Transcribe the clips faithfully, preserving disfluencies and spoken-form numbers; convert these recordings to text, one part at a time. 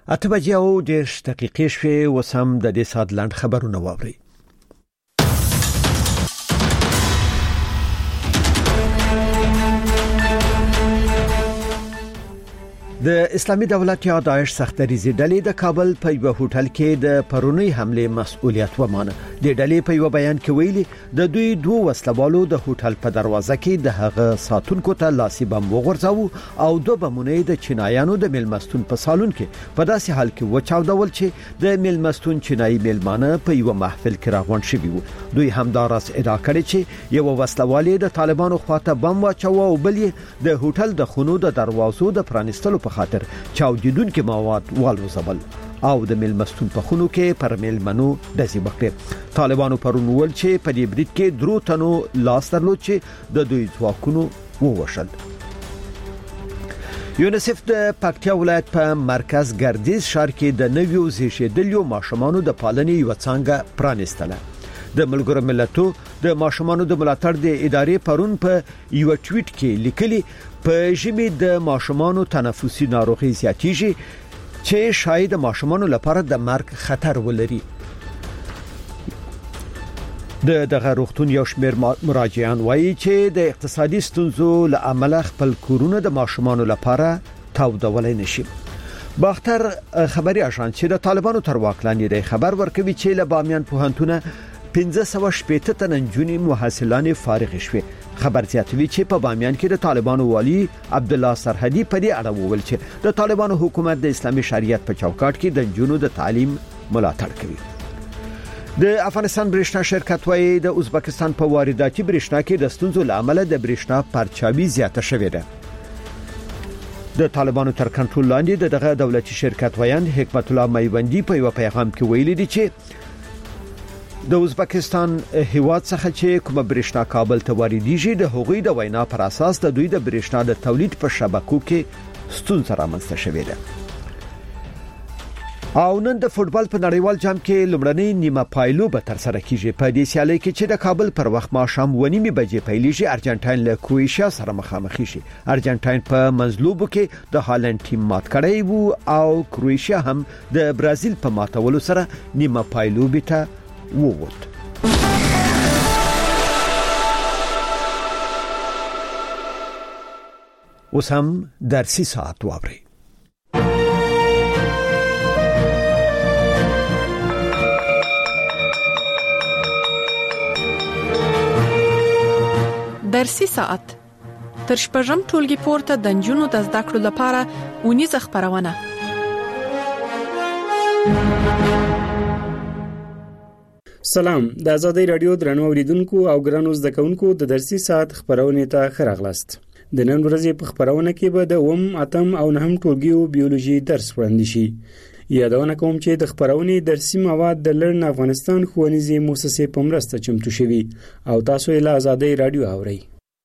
اته بجې او دېرش دقیقې شوې. اوس هم د دې ساعت لنډ خبرونه واورئ. د اسلامي دولت یا داعش سختریزي ډلې د کابل په یو هوټل کې د پرونی حمله مسؤلیت ومانه. د ډلې په یو بیان کې ویلي د دوی دوه وسلوالو د هوټل په دروازه کې د هغه ساتونکو ته لاسي بم وغورځاو او دوه بمونه د چینایانو د میلمستون په سالون کې په داسې حال کې وچاودول چې د میلمستون چینایي میلمانه په یو محفل کې راغونډ شوي وو. دوی همدارس ادعا کړې چې یو وسلوالې د طالبانو خواته بم واچاوه او بل د هوټل د خونو د دروازو د پرانستلو په خاطر چاودیدونکو مواد والوزبل او د میلمستون په خونو کې پر میلمنو دزي وکړي. طالبانو پرون ول چې په دې برید کې درو تنو لاس درلود چې د دوی ځواکونو ووشل. یونیسف د پکتیا ولایت په مرکز ګردیز ښار کې د نویو زیږیدلو ماشومانو د پالنې یو څنګه پرانستله. د ملګرو ملتونو د ماشومانو د ملاتړ د ادارې پرون په یو ټویټ کې لیکلي په ژمي د ماشومانو تنفسي ناروغي زیاتېږي چې شاید ماشومانو لپاره د مرګ خطر ولري. د دغه روغتون یو شمېر مراجعان وایي چې د اقتصادي ستونزو له امله خپل کورونه د ماشومانو لپاره تاودولای نشي. باختر خبري اژانس چې د طالبانو تر واک لاندې دی خبر ورکوي چې له بامیان پوهنتونه پنځه سوه شپږ تنه نجونې محصلان فارغ شوي. خبر زیاتوي چې په بامیان کې د طالبانو والی عبد الله سرحدي په دې اړه وویل چې د طالبانو حکومت د اسلامي شریعت په چوکاټ کې د نجونو د تعلیم ملاتړ کوي. د افغانستان برېښنا شرکت وايي د ازبکستان په وارداتي برېښنا کې د ستونزو له امله د برېښنا پرچاوي زیاته شوې ده. د طالبانو تر کنټرول لاندې دغه دولتي شرکت وایند حکمت الله میوندی په یو پیغام کې ویلي دي چې د ازبکستان هیواد څخه چې کوم برېښنا کابل ته واردېږي د هغوی د وینا پر اساس د دوی د برېښنا د تولید په شبکو کې ستونزه رامنځته شوې ده. او نن د فوتبال په نړیوال جام کې لومړنۍ نیمه پایلو به تر سره کیږي. په دې سیالي کې چې د کابل پر وخت ماښام و نیمه بجې پیلېږي ارجنټاین له کروشیا سره مخامخ شي. ارجنټاین په منځلوبو کې د هالند ټیم مات کړی وو او کروشیا هم د برازیل په ماتولو سره نیمه پایلو به ووت. اوس هم درسي ساعت واوري. درسي ساعت تر شپږم ټولګي پورته د نجونو د زده کړو لپاره ونیزه خبرونه. سلام، د آزادۍ رادیو درنو اوریدونکو او ګرانو زده کوونکو د درسي ساعت خبرونه ته ښه راغلاست. د نن ورځې په خبرونه کې به د اوم اتم او نهم ټولګیو بیولوژي درس وړاندې شي. یادونه کوم چې د خبرونې درسي مواد د لرن افغانستان ښوونیزې مؤسسې په مرسته چمتو شوي او تاسو یې له آزادۍ رادیو اورئ.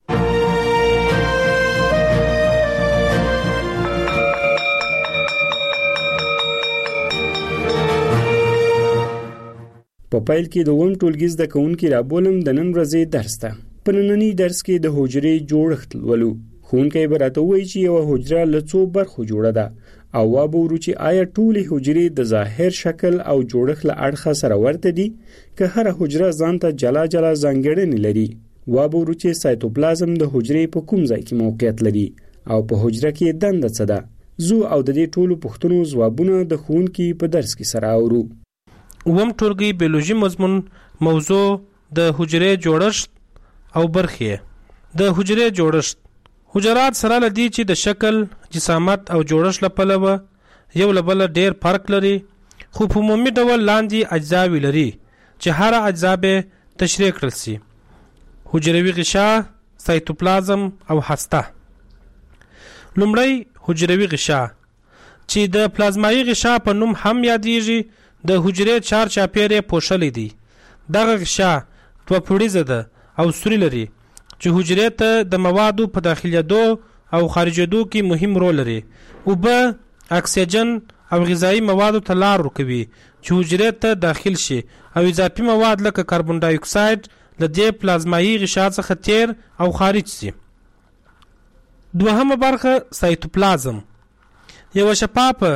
په پیل کې د اوم ټولګي زده کوونکي رابولم د نن ورځې درس ته. په نننی درس کې د حجرې جوړښت ولولو. ښوونکی به راته وایي چې یوه حجره له څو برخو جوړه ده او وابورو چې آیا ټولې حجرې د ظاهر شکل او جوړښت له اړخه سره ورته دي که هر حجره ځان ته جلا جلا ځانګړنې لري. وابورو چې سایتوپلازم د حجرې په کوم ځای کې موقعیت لري او په حجره کې دنده څه ده. زو او د دې ټولو پوښتنو ځوابونه د ښوونکي په درس کې سره اورو. اوم ټولګي بیولوژي مضمون موضوع د حجرې جوړښت او برخې. د حجرې جوړښت حجرات سره لدی چې د شکل، جسامت او جوړښت لپاره یو له بل ډیر فرق لري، خو په عمومي ډول لاندې اجزاوې لري چې هر اجزا به تشریح کړل شي: حجروي غشا، سایتوپلازم او هسته. لومړی حجروي غشا چې د پلازمایي غشا په نوم هم یادېږي د حجرې چار چاپیره پوښلې دي. دغه غشا دوه پوړیزه ده او سوري لري چې حجرې ته د موادو په داخليدو او خارجېدو کې مهم رول لري. اوبه، اکسیجن او غذایی موادو ته لار ورکوي چې حجرې ته داخل شي او اضافي مواد لکه کاربن ډای اکساید له دې پلازمایي غشا څخه تیر او خارج شي. دوهمه برخه سایتوپلازم، یو شفافه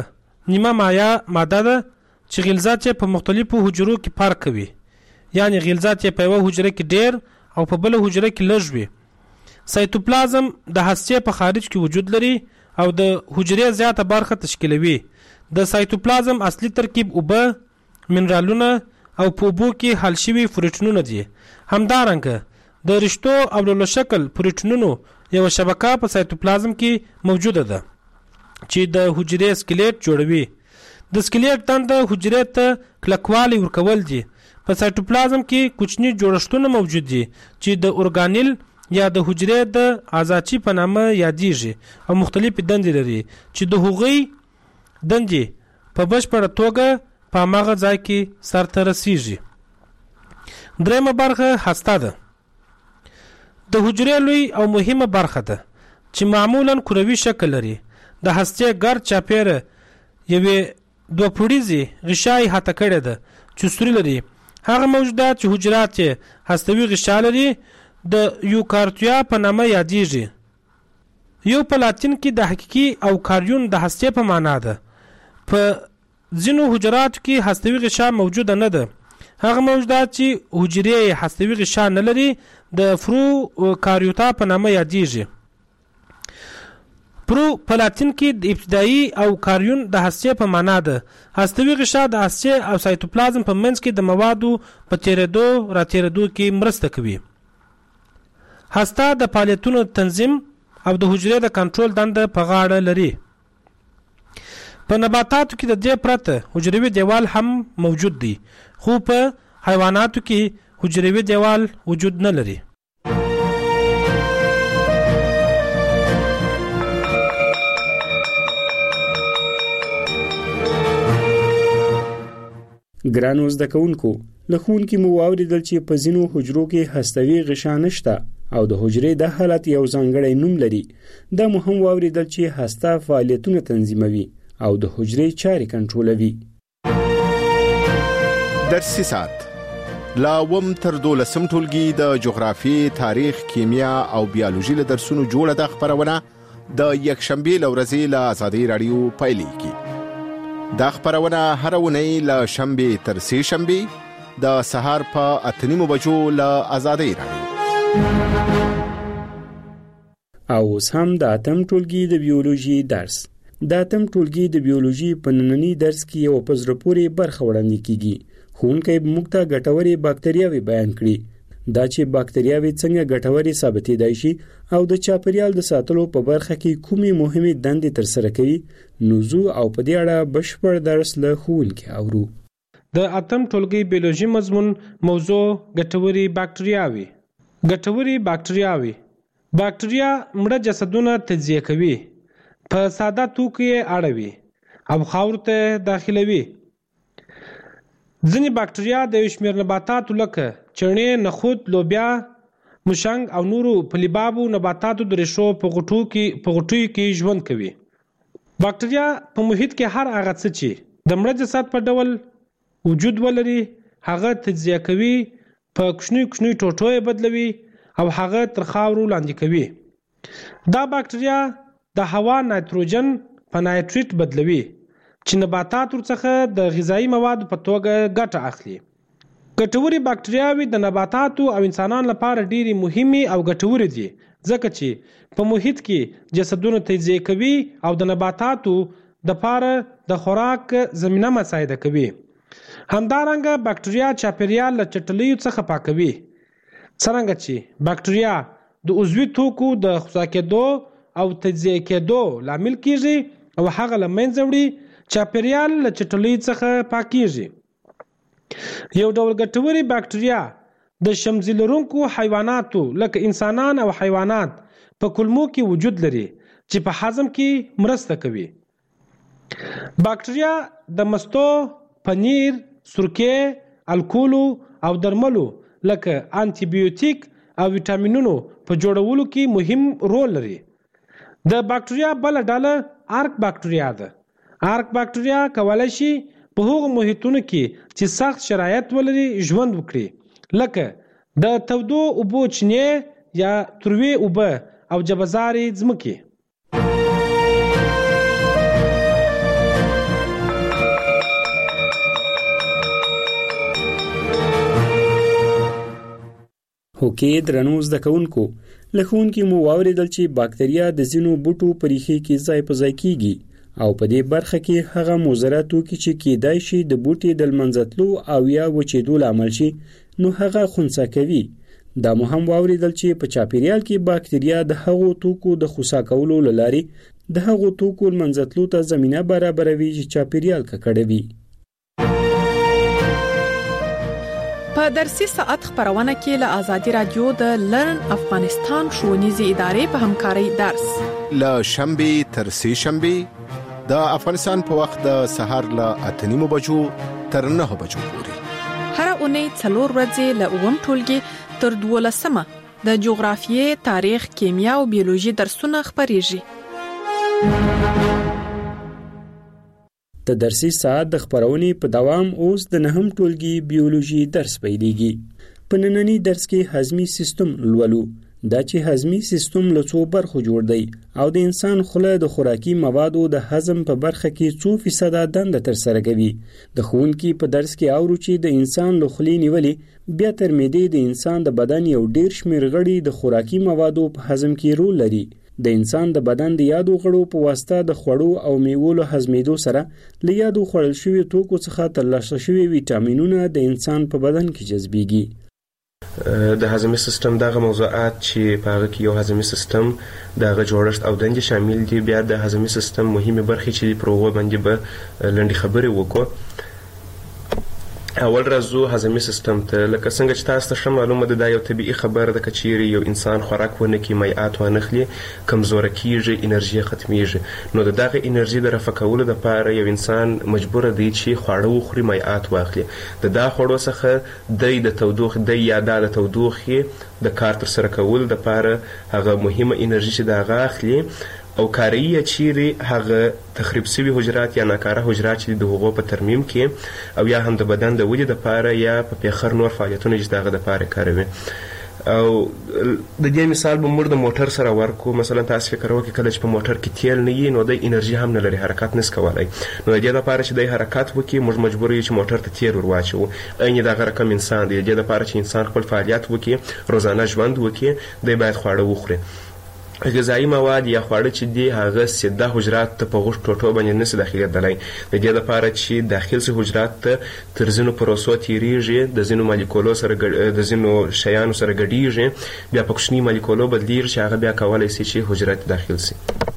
نیمه مایع ماده ده چې غلظات په مختلفو حجرو کې فرق کوي، یعنی غلظات په یو حجره کې ډیر او په بل حجره کې لږ وي. سایتوپلازم د هسته په خارج کې وجود لري او د حجرې زیاته برخه تشکیلوي. د سایتوپلازم اصلي ترکیب اوبه، منرالونه او په اوبو کې حل شوي پروټینونه دي. همدارنګه د رشتو او لولو شکل پروټینونو یو شبکه په سایتوپلازم کې موجوده ده چې د حجرې سکلیټ جوړوي. د سکلیټ دنده حجرې ته کلکوالی ورکول دي. په سایتوپلازم کې کوچني جوړښتونه موجود دي چې د اورګانیل یا د حجرې د آزاچی په نامه یادېږي او مختلفې دندې لري چې د هغوی دندې په بشپړه توګه په هغه ځای کې سرته رسیږي. درېمه برخه هسته ده. د حجرې لوی او مهمه برخه ده چې معمولا کروي شکل لري. د هستې ګرد چاپیره یوې دوه پوړیزې غشای هته کړې ده چې سوري لري. هغه موجودات چې حجرات یې هستوي غشا لري د یوکارتیا په نامه یادېږي. یو په لاتین کې د حقیقي او کاریون د هستې په معنا ده. په ځینو حجراتو کې هستوي غشا موجوده نه ده. هغه موجودات چې حجرې هستوي غشا نه لري د فرو کاریوتا په نامه یادېږي. پرو په لاتین کې د ابتدایي او کاریون د هستې په معنا ده. هستوي غشا د هستې او سایتوپلازم په منځ کې د موادو په تیرېدو را تیرېدو کې مرسته کوي. هسته د فعالیتونو تنظیم او د حجرې د کنټرول دنده په غاړه لري. په نباتاتو کې د دې پرته حجروي دیوال هم موجود دی، خو په حیواناتو کې حجروي دیوال وجود نه لري. ګرانو زده کوونکو، له ښوونکي مو واورېدل چې په ځینو حجرو کې هستوي غشا نشته او د حجرې د حالت یو ځانګړی نوم لري. دا مو هم واورېدل چې هسته فعالیتونه تنظیموي او د حجرې چارې کنټرولوي. درسي ساعت لا وم تر دولسم ټولګي د جغرافي، تاریخ، کیمیا او بیولوژي له درسونو جوړه د خبرونه د یکشنبه لورځي له آزادۍ رادیو پایلیږي. دا خبرونه هر اونۍ له شنبه تر سه شنبه د سهار په اته نیمو بجو له آزادۍ رادیو. او اوس هم د اتم ټولګي د بیولوژي درس. د اتم ټولګي د بیولوژي په نننی درس کې یو په زړه پورې برخه وړاندې کیږي. ښوونکی به موږ ته ګټورې باکتریاوې بیان کړي، دا چې باکتریاوې څنګه ګټورې ثابتېدای شي او د چاپیریال د ساتلو په برخه کې کومې مهمې دندې ترسره کوي. نوزو او په دې اړه بشپړ درس له ښوونکي اورو. د اتم ټولګي بیولوژي مضمون موضوع ګټورې باکتریاوې. ګټورې باکتریاوې. باکتریا مړه جسدونه تجزیه کوي، په ساده توکو یې اړوي او خاور ته داخلوي. ځینې باکتریا د یو شمېر نباتاتو لکه چڼې، نخود، لوبیا، مشنګ او نورو پلیبابو نباتاتو د ریښو په غټو کې په غټیو کې ژوند کوي. باکتریا په محیط کې هر هغه څه چې د مړه جسد په ډول وجود ولري هغه تجزیه کوي، په کوچني کوچني ټوټو یې بدلوي او هغه تر خاورو لاندې کوي. دا باکتریا د هوا نایتروجن په نایتریت بدلوي چې نباتات ورڅخه د غذایی موادو په توګه ګټه اخلي. ګټورې باکتریاوې د نباتاتو او انسانانو لپاره ډېرې مهمې او ګټورې دي ځکه چې په محیط کې جسدونه تجزیه کوي او د نباتاتو د لپاره د خوراک زمینه مساعده کوي. همدارنګه باکتریا چاپیریال له چټلیو څخه پاکوي. څرنګه چې باکتریا د عضوي توکو د خصا کېدو او تجزیه کېدو لامل کیږي او هغه له منځه وړي، چاپیریال له چټلۍ څخه پاکیږي. یو ډول ګټورې باکتریا د شمزي لرونکو حیواناتو لکه انسانان او حیوانات په کولمو کې وجود لري چې په هضم کې مرسته کوي. باکتریا د مستو، پنیر، سرکې، الکولو او درملو لکه انټي بیوټیک او ویټامینونو په جوړولو کې مهم رول لري. د باکتریا بل ډله آرک باکتریا ده. آرک باکتریا کولای شي په هغو محیطونو کې چې سخت شرایط ولري ژوند وکړي، لکه د تودو اوبو چینې یا تروې اوبه او جبزارې ځمکې. هوکې درنو زده کوونکو له ښوونکي مو واورېدل چې باکتریا د ځینو بوټو په ریښې کې ځای په ځای کیږي او په دې برخه کې هغه مضره توکي چې کیدای شي د بوټي د لمنځتلو او یا وچېدو لامل شي نو هغه خنثی کوي. دا مو هم واورېدل چې په چاپیریال کې باکتریا د هغو توکو د خنثی کولو له لارې د هغو توکو لمنځتلو ته زمینه برابروي چې چاپیریال ککړوي. په درسي ساعت خبرونه کې له آزادي رادیو د لرن افغانستان ښوونیزې ادارې په همکارۍ درس له شنبه تر سه شنبه د افغانستان په وخت د سهار له اته نیمو بجو تر نهه بجو پورې هر اونۍ څلور ورځې له اووم ټولګي تر دولسمه د جغرافیې، تاریخ، کیمیا او بیولوژي درسونه خبريږي. د درسي ساعت د خبرونې په دوام اوس د نهم ټولګي بیولوژي درس پیلېږي. په نننی درس کې هضمي سیستم لولو. دا چې هضمي سیستم له څو برخو جوړ دی او د انسان خوله د خوراکي موادو د هضم په برخه کې څو فیصد دنده تر سره کوي. د ښوونکي په درس کې اورو چې د انسان له خولې نیولې بیا تر معدې د انسان د بدن یو ډیر شمیر غړي د خوراکي موادو په هضم کې رول لري. د انسان د بدن د یادو غړو په واسطه د خوړو او میوو له هضمېدو سره له یادو خوړل شوي توکو څخه ترلاسه شوي ویټامینونه د انسان په بدن کې جذبېږي. د هضمي سیستم دغه موضوعات چې په هغه کې یو هضمي سیستم دغه جوړښت او دندې شامل دي. بیا د هضمي سیستم مهمه برخې چې پر هغه باندې به لنډې خبرې وکړو. اول راځو هضمي سیستم ته. لکه څنګه چې تاسو ته ښه معلومه ده دا یو طبیعي خبره ده که چیرې یو انسان خوراک ونه کړي، مایعات ونه خوري، کمزوره کیږي، انرژي ختمیږي. نو د دغه انرژي د رفع کولو لپاره یو انسان مجبور دی چې خواړه وخوري، مایعات واخلي. د دا خوړو څخه د د تودوخې د یا د تودوخې د کار تر سره کولو لپاره هغه مهمه انرژي چې دا اخلي او کاریه چیرې هغه تخریب شوي حجرات یا ناکاره حجرات چې د هغو په ترمیم کې او یا هم د بدن د ودې لپاره یا په پیخر نور فعالیتونه چې دغه لپاره کاروي. او د دې مثال به موږ د موټر سره ورکو. مثلا تاسو فکر وکړئ کله چې په موټر کې تیل نه وي نو د انرژي هم نه لري، حرکت نس کولای. نو د دې لپاره چې د حرکت وکړي موږ مجبور یو چې موټر ته تیل ورواچو. عین دغه رقم انسان دی. د دې لپاره چې انسان خپل فعالیت وکړي، روزانه ژوند وکړي، دی باید خواړه وخوري. غذایی مواد یا خواړه چې دی هغه سیده حجرات ته په غوښ ټوټو باندې نشي داخلېدلی. د دې لپاره چې داخل سي حجرات ته تر ځینو پروسو تیریږي، د ځینو مالیکولو سره د ځینو شیانو سره ګډیږي، بیا په کوچني مالیکولو بدلیږي چې هغه بیا کولی شي چې حجرات داخل سي.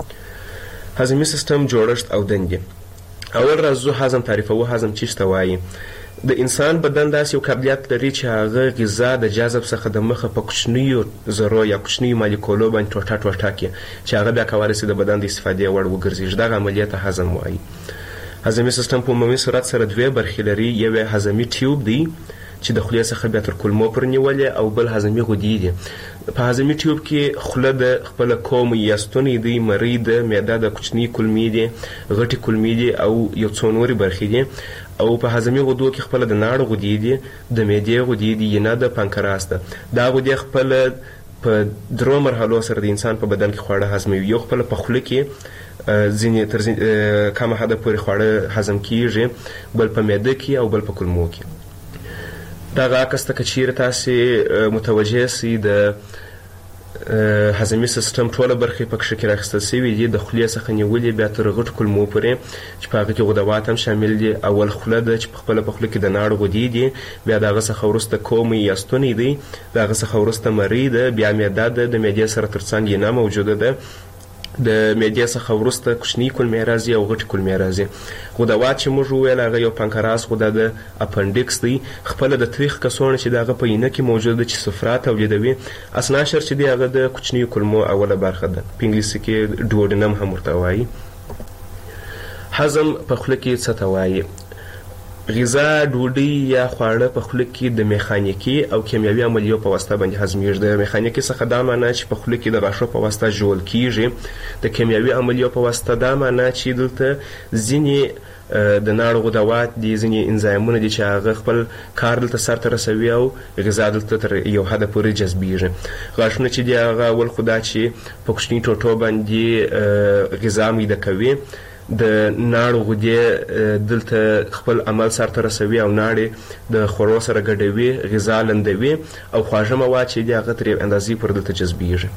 هضمي سیستم جوړښت او دندې. اول راځو هضم تعریفوو. هضم څه ته وایي؟ د انسان بدن داسې یو قابلیت لري چې هغه غذا د جذب څخه د مخه په کوچنیو ذرو یا کوچنیو مالیکولو باندې ټوټه ټوټه کړي چې هغه بیا کولی شي د بدن د استفادې وړ وګرځېږي. دغه عملیه ته هضم وایي. هضمي سیستم په عمومي صورت سره دوې برخې لري. یو هضمي ټیوب دی چې د خولې څخه بیا تر کولمو پورې نیولې، او بل هضمي غدې دي. په هضمي ټیوب کې خوله د خپله کوم یا ستونی دی، مرۍ ده، معده د کوچني کولمې دي، غټې کولمې دي او یو څو نورې برخې دي. او په هضمي غدو کې خپله د ناړو غدې دي، د معدې غدې دي، ینه د پانکراس ده. دا غدې خپله په درو مرحلو سره د انسان په بدن کې خواړه هضموي. یو خپله په خوله کې ځینې تر کمه حده پورې خواړه هضم کیږي، بل په معده کې او بل په کولمو کې. دغه عکس ته که چیرې تاسې متوجه سئ د هضمي سیستم ټوله برخې په کښې کې راخیستل شوي دي، د خولې څخه نیولې بیا تر غټو کولمو پورې چې په هغه کې غدوات هم شامل دي. اول خوله ده چې په خپله په خوله کې د ناړو غدې دي، بیا د هغه څخه وروسته کومې یا ستونی دی، د هغه څخه وروسته مرۍ ده، بیا معده ده، د معدې سره تر څنګ ینه موجوده ده، د معدې څخه وروسته کوچني کولمې راځي او غټې کولمې راځي. غدوات چې موږ وویل هغه یو پانکراس غده ده، اپنډکس دی، خپله د تریخ کڅوړه چې د هغه په ینه کې موجوده ده چې صفرا تولیدوي. اسناشر چې دی هغه د کوچنیو کولمو اوله برخه ده، په انګلیسي کې ډوډینم هم ورته وایي. هضم په خوله کې څه ته وایي؟ غذا، ډوډۍ یا خواړه په خوله کې د میخانیکي او کیمیاوي عملیو په واسطه باندې هضمېږي. د میخانیکي څخه دا معنی چې په خوله کې د غاښو په واسطه ژوول کیږي. د کیمیاوي عملیو په واسطه دا معنی چې دلته ځینې د ناړو غدوات دي، ځینې انزایمونه دي چې هغه خپل کار دلته سرته رسوي او غذا دلته تر یو حده پورې جذبېږي. غاښونه چې دي هغه اول خو دا چې په کوچني ټوټو باندې غذا میده کوي، د ناړو غدې دلته خپل عمل سرته رسوي او ناړې د خوړو سره ګډوي، غذا لندوي او خواږه مواد چې دي هغه ترې اندازې پورې دلته جذبیږي.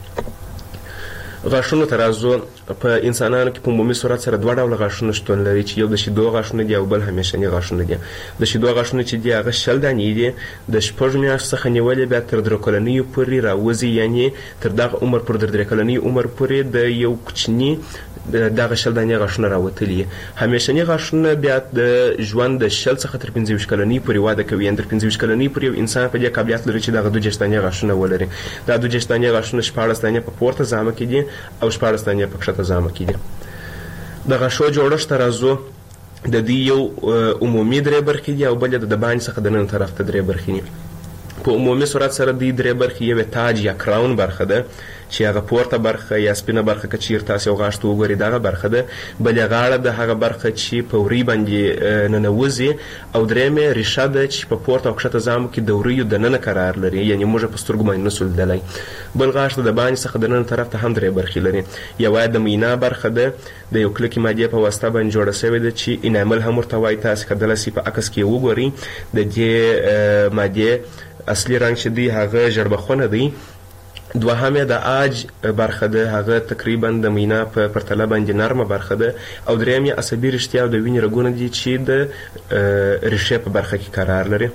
غاښونو ته راځو. په انسانانو کې په عمومي صورت سره دوه ډوله غاښونه شتون لري چې یو د شیدو غاښونه دي او بل همیشني غاښونه دي. د شیدو غاښونه چې دي هغه شل دانې دي، د شپږ میاشتو څخه نیولې بیا تر درې کلنیو پورې راوځي، یعنې تر دغه عمر پورې تر درې کلنۍ عمر پورې د یو کوچني دغه شل دانې غاښونه راوتلي. همیشني غاښونه بیا د ژوند د شل څخه تر پنځه ویشت کلنۍ پورې وده کوي، یعنې تر پنځه ویشت کلنۍ پورې یو انسان په دې قابلیت لري چې دغه دوه دېرش دانې غاښونه ولري. دا دوه دېرش دانې غاښونه شپاړس دانې په پورته زامه کې دي او شپاړس دانې په کښته زامه کې دي. د غاښو جوړښت ته راځو. د دې یو عمومي درې برخې دي او بل د دباندې څخه د نن طرف ته درې برخې دي. په عمومي صورت سره دې درې برخې یو تاج یا کراون برخه ده چې هغه پورته برخه یا سپینه برخه که چیرې تاسې یو غاښ ته وګورئ دغه برخه ده. بلې غاړه د هغه برخه چې په وري باندې ننوځي او درېیمې ریښه ده چې په پورته او کښته زامو کې د وریو دننه قرار لري، یعنې موږ په سترګو باندې نسو لیدلی. بل غاښ د باندې څخه د نن طرف ته هم درې برخې لري. یوه د مینا برخه ده، د یو کلکې مادې په واسطه باندې جوړه سوې ده چې انامل هم ورته وایي. تاسې کیدلی سي په عکس کې وګورئ د دې مادې اصلي رنګ چې دی هغه ژړبخونه دی. دوهمه د آج برخه ده، هغه تقریبا د مینا په پرتله باندې نرمه برخه ده. او درېیم یې عصبي رشتیا او د وینې رګونه دي چې د ریښې په برخه کې قرار لري.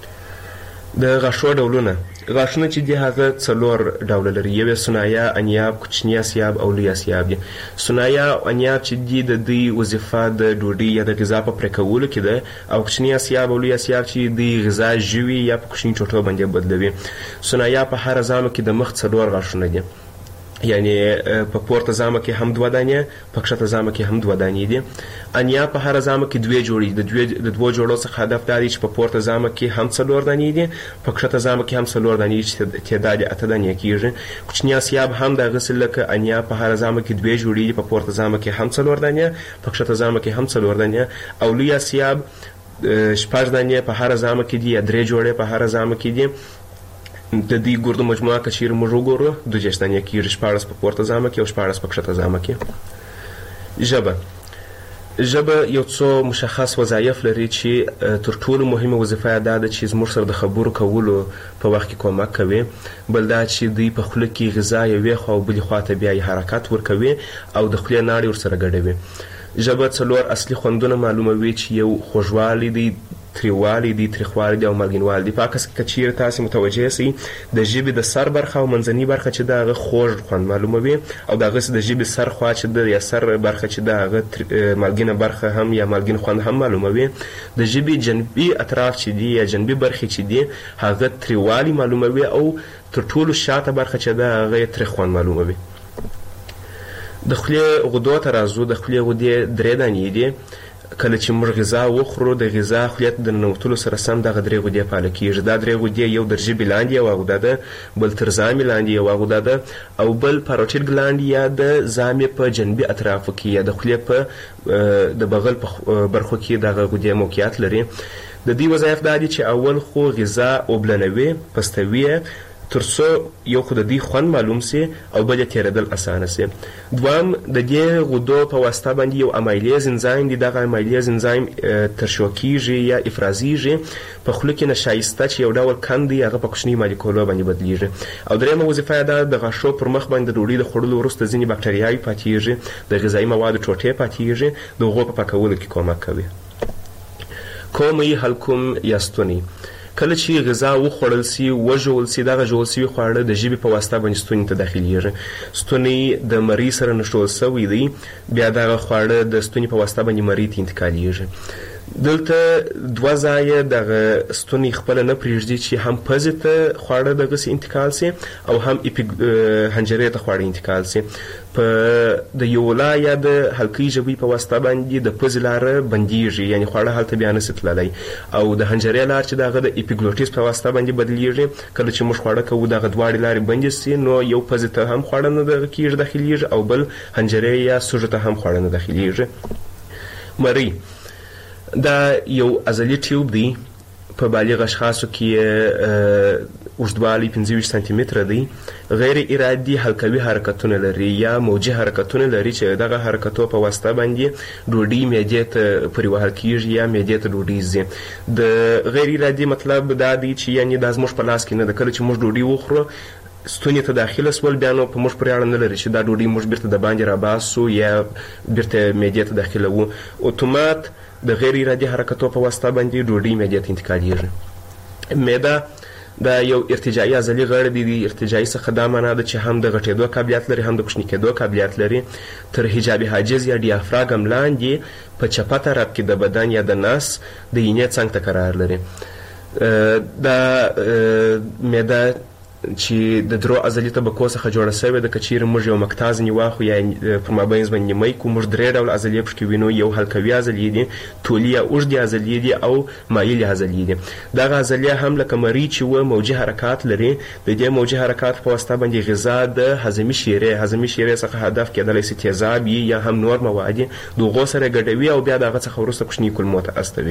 د غاښو ډولونه. غاښونه چې دي هغه څلور ډوله لري. یو یې سنایا، انیاب، کوچني اسیاب او لوی اسیاب دي. سنایا او انیاب چې دي د دوی وظیفه د ډوډۍ یا د غذا په پرې کولو کې ده، او کوچني اسیاب او لوی اسیاب چې دوی غذا ژوي یا په کوچني ټوټو باندې بدلوي. سنایا په هر زامو کې د مخ څلور غاښونه دي، یعنی په پورته زامه کې هم دوه دانې، په کښته زامه کې هم دوه دانې دي. انیا په هر زامه کې دوه جوړې د دوه د دوه جوړو څخه هدف دا دی چې په پورته زامه کې هم څلور دانې دي، په کښته زامه کې هم څلور دانې چې تعداد اته دانې کیږي. کوچني اسیاب هم د غسل لکه انیا په هر زامه کې دوه جوړې دي، په پورته زامه کې هم څلور دانې، په کښته زامه کې هم څلور دانې. او لوی اسیاب شپږ دانې په هر زامه کې دي یا درې جوړې په هر زامه کې دي. د دې ګردو مجموعه که چیرې موږ وګورو دوه دېرش دانې کېږي، شپاړس په پورته زامه کې او شپاړس په کښته زامه کې. ژبه. ژبه یو څو مشخص وظایف لري چې تر ټولو مهمه وظیفه یې دا ده چې زموږ سره د خبرو کولو په وخت کې کومک کوي. بل دا چې دوی په خوله کې غذا یوې خوا او بلې خوا ته بیا یې حرکت ورکوي او د خولې ناړې ورسره ګډوي. ژبه څلور اصلي خوندونه معلوموي چې یو خوږوالی دی، تریوالی دی، تریخوالی دی او مالګینوالی دی. په عکس کې که چیرې تاسې متوجه سئ د ژبې د سر برخه او منځنۍ برخه چې ده هغه خوږ خوند معلوموي، او د هغسې د ژبې سر خوا چې ده یا سر برخه چې ده هغه مالګینه برخه هم یا مالګین خوند هم معلوموي. د ژبې جنبي اطراف چې دي یا جنبي برخې چې دي هغه تریوالی معلوموي، او تر ټولو شاته برخه چې ده هغه تریخ خوند معلوموي. د خولې غدو ته راځو. د خولې غدې درې دانې دي. کله چې موږ غذا وخورو د غذا خولې ته د ننوتلو سره سم دغه درې غدې فعاله کېږي. دا درې غدې یو تر ژبې لاندې یوه غده ده، بل تر زامې لاندې یوه غده ده، او بل پاروټیډ ګلاند یا د زامې په جنبي اطرافو کې یا د خولې په د بغل په برخو کې دغه غدې موقعیت لري. د دې وظایف دا دي چې اول خو غذا اوبلنوي، پستوي، تر څو یو خو د دې خوند معلوم سي او بل یې تېرېدل اسانه سي. دویم د دې غدو په واسطه باندې یو امایلیز انزایم دی. دغه امایلیز انزایم ترشح کیږي یا افرازیږي په خوله کې نشایسته چې یو ډول کند دی هغه په کوچني مالیکولو باندې بدلیږي. او درېیمه وظیفه یې دا د غاښو پر مخ باندې د ډوډۍ د خوړلو وروسته ځینې بکټریاوې پاتېږي، د غذایي موادو ټوټې پاتېږي، د هغو په پاکولو کې کومک کوي. کومې حلقوم یا ستونی. کله چې غذا وخوړل سي وژول سي دغه ژول سوي خواړه د ژبې په واسطه باندې ستوني ته داخلیږي. ستونی د مرۍ سره نښلول سوی دی، بیا دغه خواړه د ستوني په واسطه باندې مرۍ ته انتقالیږي. دلته دوه ځایه دغه ستوني خپله نه پرېږدي چې هم پزې ته خواړه دغسې انتقال سي او هم حنجرې ته خواړه انتقال سي. په د یولا یا د حلقې ژبې په واسطه باندې د پزې لاره بندیږي، یعنې خواړه هلته بیا نسي تللی، او د حنجرې لار چې دغه د اپیګلوټیس په واسطه باندې بدلیږي. کله چې موږ خواړه کوو دغه دواړې لارې بندې سي نو یو پزې ته هم خواړه نه دغه کېږي داخلیږي او بل حنجرې یا سوژو ته هم خواړه نه داخلیږي. مرۍ دا یو عضلي ټیوب دی. په بالغ اشخاصو کې اوږدوالی پنځه ویشت سانتي متره دی. غیر ارادي حلقوي حرکتونه لري یا موجي حرکتونه لري چې دغه حرکتو په واسطه باندې ډوډۍ معدې ته پورې وهل کیږي یا معدې ته ډوډۍ ځي. د غیر ارادي مطلب دا دی چې یعنی دا زموږ په لاس کې نه ده. کله چې موږ ډوډۍ وخورو ستوني ته داخله سول بیا نو په موږ پورې اړه نه لري چې دا ډوډۍ موږ بیرته د باندې راباسو یا بیرته معدې ته داخله وو. اتومات د غیر ارادي حرکتو په واسطه باندې ډوډۍ معدې ته انتقالېږي. معده دا یو ارتجاعي عضلي غړی دی. د ارتجاعي څخه دا معنا ده چې هم د غټېدو قابلیت لري هم د کوچني کېدو قابلیت لري. تر حجاب حاجز یا ډیافراګم لاندې په چپه طرف کې د بدن یا د نس د اینې څنګ ته قرار لري. دا معده چې د درو عضلي طبقو څخه جوړه شوې ده. که چیرې موږ یو مقطع ځینې واخلو یا په مابینځ باندې نیمۍ کړو موږ درې ډوله عضلې پکې وینو. یو حلقوي عضلې دي، طولي یا اوږدې عضلې دي او مایلې عضلې دي. دغه عضلې هم لکه مرۍ چې وه موجي حرکات لري. د دې موجي حرکات په واسطه باندې غذا د هضمي شیرې هضمي شیرې څخه هدف کېدلی شي تیزاب یا هم نور مواد د هغو سره ګډوي او بیا د هغه څخه وروسته کوچني کولمو ته استوي.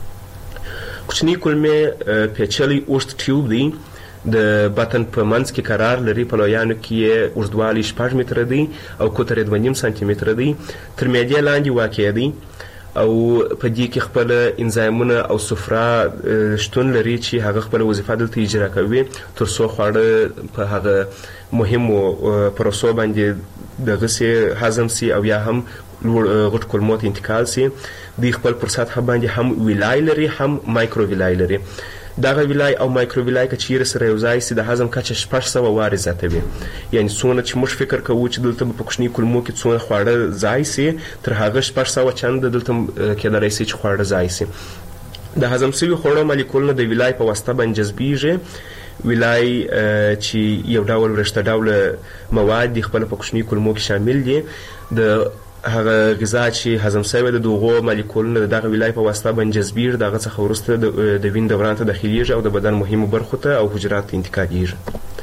کوچني کولمې پیچلی اوږد ټیوب دی. د بطن په منځ کې قرار لري. په لویانو کې یې اوږدوالی شپږ متره دی او قطر یې دوه نیم سانتي متره دی. تر معدې لاندې واقع دی او په دې کې خپل انزایمونه او صفرا شتون لري چې هغه خپل وظیفه دلته اجرا کوي تر څو خواړه په هغه مهمو پروسو باندې دغسې هضم سي او یا هم غټ کولمو ته انتقال سي. دوی خپل پر سطحه باندې هم ویلای لري هم مایکرو ویلای لري. دغه ویلای او مایکرو ویلای که چیرې سره یو ځای سي د هضم کچه شپږ سوه وارې زیاتوي. یعنې څونه چې موږ فکر کوو چې دلته به په کوچني کولمو کې څونه خواړه ځای سي تر هغه شپږ سوه چنده دلته کېدلی سي چې خواړه ځای سي. د هضم سوي خوړو مالیکولونه د ویلای په واسطه باندې جذبیږي. ویلای چې یو ډول رشته ډوله مواد دي خپله په کوچني کولمو کې شامل دي. د هغه غذا چې هضم شوې ده د هغو مالیکولونه د دغه ویلای په واسطه باندې جذبیږي. د هغه څخه وروسته د وینې دوران ته داخلیږي او د بدن مهمو برخو ته او حجراتو ته انتقالېږي.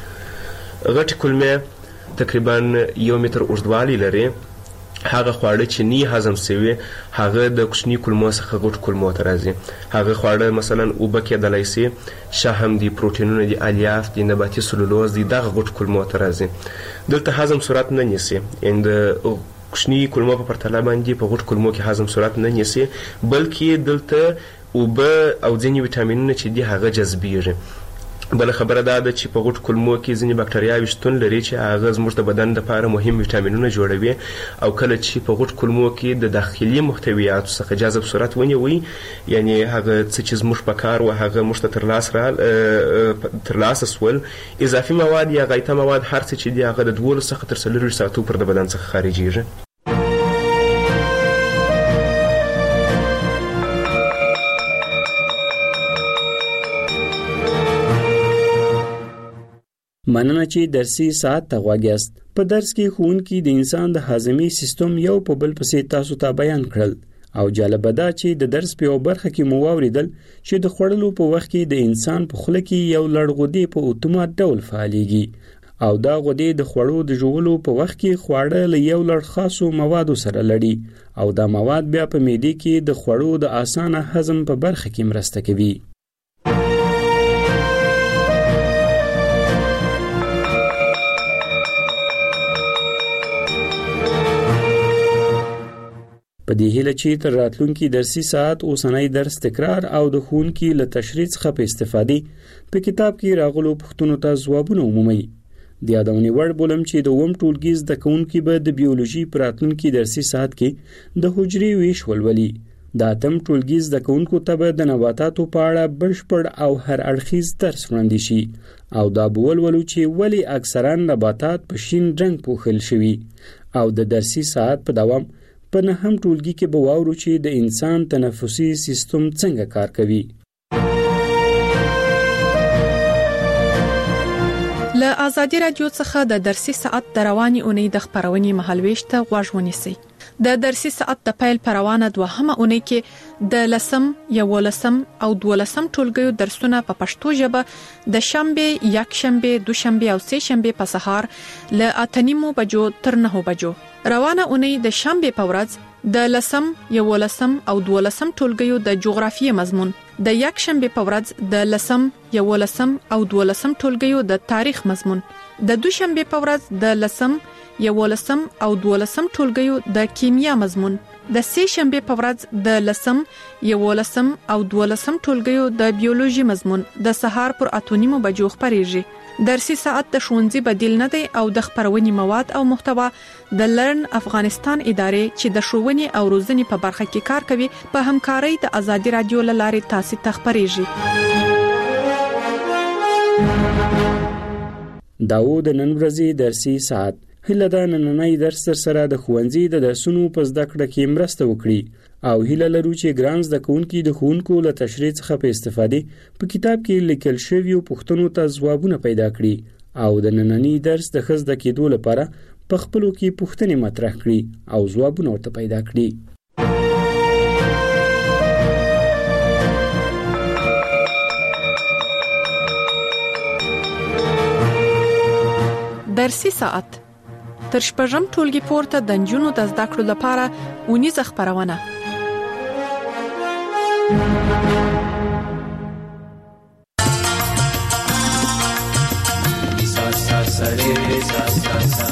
غټې کولمې تقریبا یو متر اوږدوالی لري. هغه خواړه چې نه هضم شوي هغه د کوچني کولمو څخه غټ کولمو ته راځي. هغه خواړه مثلا اوبه کېدلی سي، شحم دي، پروټینونه دي، الیاف دي، نباتي سلولوز دي، دغه غټ کولمو ته راځي. دلته هضم صورت نه نیسي. یعنې د کوچني کولمو په پرتله باندې په غټ کولمو کې هضم صورت نه نیسي بلکې دلته اوبه او ځینې ویټامینونه چې دي هغه جذبیږي. بله خبره دا ده چې په غټ کولمو کې ځینې بکټریاوې شتون لري چې هغه زموږ د بدن دپاره مهم ویټامینونه جوړوي او کله چې په غټ کولمو کې د داخلي محتویاتو څخه جذب صورت ونیوي یعنې هغه څه چې زموږ په کار و هغه موږ ته ترلاسه سول اضافي مواد یا غایطه مواد هر څه چې دي هغه د دولس څخه تر څلورویشت ساعتو پر د بدن څخه خارجیږي. مننه چې درسي ساعت ته غوږ یاست. په درس کې ښوونکي د انسان د هاضمي سیستم یو په بل پسې تاسو ته بیان کړل او جالبه ده چې د درس په یو برخه کې مو واوریدل چې د خوړلو په وخت کې د انسان په خوله کې یو لړ غدې په اتومات ډول فعالېږي او دا غدې د خوړو د ژوولو په وخت کې خواړه له یو لړ خاصو موادو سره لړي او دا مواد بیا په معدې کې د خوړو د اسانه هضم په برخه کې مرسته کوي. په دې هیله چې تر راتلونکي درسي ساعت اوسنۍ درس تکرار او د ښوونکي له تشریح څخه په استفادې په کتاب کې راغلو پوښتنو ته ځوابونه ومومئ. د یادونې وړ بولم چې د اووم ټولګي زده کوونکي به د بیولوژي په راتلونکي درسي ساعت کې د حجرې ویش ولولي. د اتم ټولګي زده کوونکو ته به د نباتاتو په اړه بشپړ او هر اړخیز درس وړاندې شي او دا به ولولو چې ولې اکثرا نباتات په شین رنګ پوښل شوي او د درسي ساعت په دوام په نهم ټولګي کې به واورو چې د انسان تنفسي سیستم څنګه کار کوي. له آزادي رادیو څخه د درسي ساعت د رواني اونۍ د خبرونې مهالويش ته غوږ ونیسئ. د درسي ساعت د پیل پروانه دوهمه اونۍ کې د لسم، یولسم او دولسم ټولګیو درسونه په پښتو ژبه د شنبه، یک شنبه، دوشنبه او سه شنبه په سهار له اته نیمو بجو تر نهو بجو روانه اونۍ د شنبه په ورځ د لسم یولسم او دولسم ټولګیو د جغرافیې مضمون، د یک شنبه په ورځ د لسم یولسم او دولسم ټولګیو د تاریخ مضمون، د دوشنبه په ورځ د لسم یولسم او دولسم ټولګیو د کیمیا مضمون، د سه شنبه په ورځ د لسم یولسم او دولسم ټولګیو د بیولوژي مضمون د سهار پر اتونیمو بجو خبرېږي. درسي ساعت د ښوونځي بدیل نه دی او د خبرونې مواد او محتوا د لرن افغانستان ادارې چې د ښوونې او روزنې په برخه کې کار کوي په همکارۍ د ازادي رادیو لارې تاسو ته خبرېږي. داو د نن ورځې درسي ساعت هله دا نننۍ درس سره د ښوونځي د درسونو په زده کړه کې مرسته وکړي او هله لرو چې ګران زده کوونکي د ښوونکو له تشریح څخه په استفادې په کتاب کې لیکل شویو پوښتنو ته ځوابونه پیدا کړي او د نننۍ درس د ښه زده کېدو لپاره په خپلو کې پوښتنې مطرح کړي او ځوابونه ورته پیدا کړي. درسي ساعت تر شپږم ټولګي پورته د نجونو د زده کړو لپاره اونیزه خبرونه. سا سا سا رے رے سا سا سا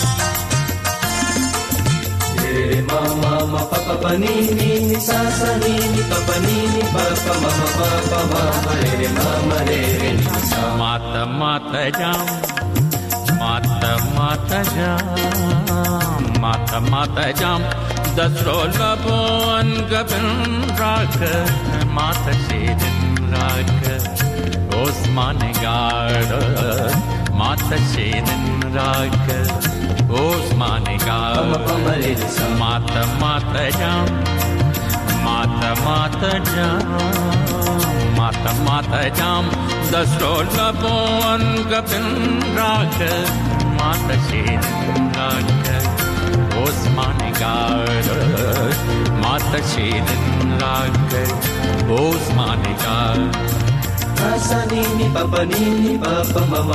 رے رے ما ما ما پا پا پا نی نی نی سا سا نی نی پا پا نی نی پا پا ما ما پا پا ما ما رے رے ما ما رے رے نی سا ماتا ماتا جام ماتا ماتا جام ماتا ماتا جام دسرو لبون گبن راک ماتا شیدن راک عثمان گارد ماتا شیدن راک عثمان گارد ماتا ماتا جام ماتا ماتا جام ماتا ماتا جام دسرو لبون گبن راک ماتا شیدن راک عثمان گارد ماتا شیدن راک عثمان گارد سا نی نی پا پا نی نی پا پا ماما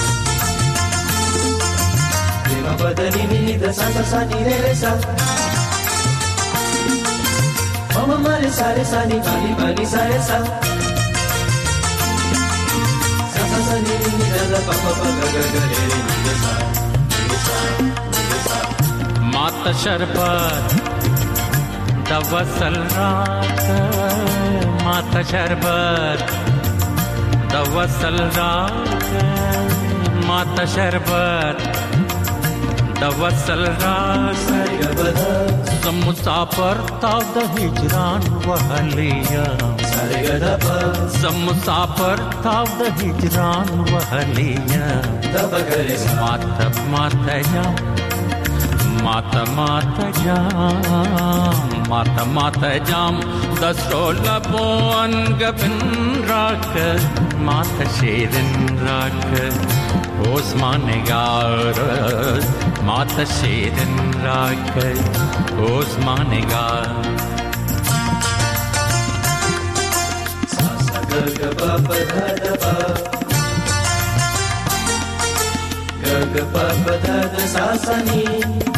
نی ما پا دا نی نی نی دا سا سا سا نی رے رے سا ماما ما رے سا رے سا نی پا نی پا نی سا رے سا سا سا سا نی نی نی دا دا پا پا پا گا گا گا رے رے نی دا سا نی سا نی سا ماتا شربت دا وصل رات ماتا شربت دا وصل رات ماتا شربت دا وصل رات زم مسافر تا دا ہجران وحلیا زم مسافر تا دا ہجران وحلیا ماتا ماتا جام ماتا ماتا جام ماتا ماتا جام دسرو لبون گبن راک ماتا شیرن راک عثمان گارد ماتا شیرن راک عثمان گارد سا سا گا گا با با دا دا با گا گا با با دا دا سا سا نی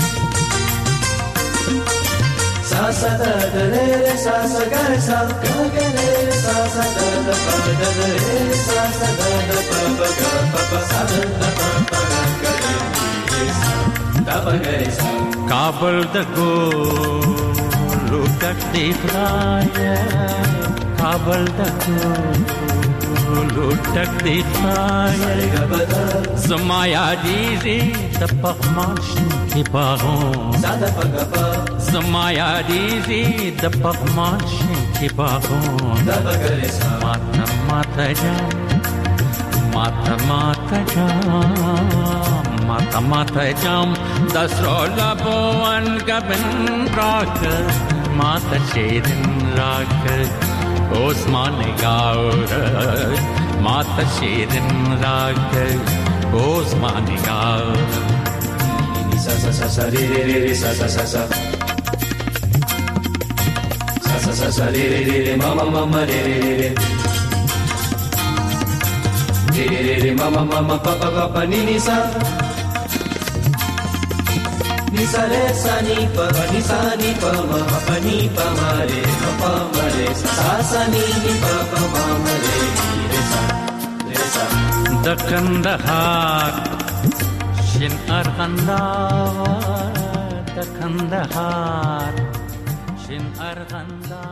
sa sa da da re re sa sa ga re sa ga ga re re sa sa da da pa da da re sa sa da da pa pa ga pa pa sa da da pa pa ga ga re sa da pa ga re sa Kabul द गोलू तक दिख रहा काबल द गोलू तक दिख रहा ज़माया दीज़ी दपकमाश की बाहों ज़माया दीज़ी दपकमाश की बाहों माता माता जाम माता माता जाम माता माता जाम दसरो लबोन गबन राक माता शेरन राक ओस्मान गाउर माता शेरन राक ओस्मान गाउर सा सा सा सा रे रे रे रे सा सा सा सा सा सा सा सा रे रे रे रे मा मा मा मा रे रे रे रे रे रे रे मा मा मा मा pa pa pa pa ni ni sa ni sa re sa ni pa ni sa ni pa ma pa ni pa ma re pa ma re sa sa ni ni pa pa ma ma re re sa re sa د کندهار شین ارغنداوه د کندهار شین ارغنداوه